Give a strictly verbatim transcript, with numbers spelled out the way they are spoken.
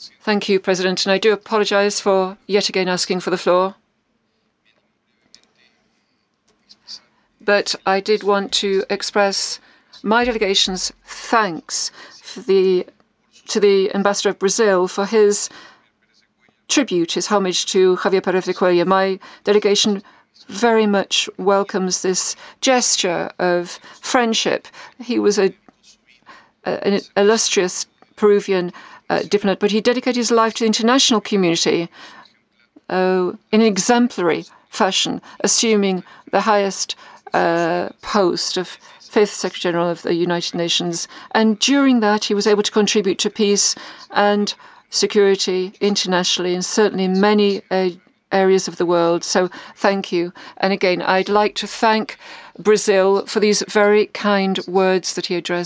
Thank you, President, and I do apologize for yet again asking for the floor. But I did want to express my delegation's thanks for the, to the Ambassador of Brazil for his tribute, his homage to Javier Pérez de Cuellar. My delegation very much welcomes this gesture of friendship. He was a, a an illustrious Peruvian uh, diplomat, but he dedicated his life to the international community uh, in an exemplary fashion, assuming the highest uh, post of Fifth Secretary General of the United Nations. And during that, he was able to contribute to peace and security internationally, and certainly in many uh, areas of the world. So thank you. And again, I'd like to thank Brazil for these very kind words that he addressed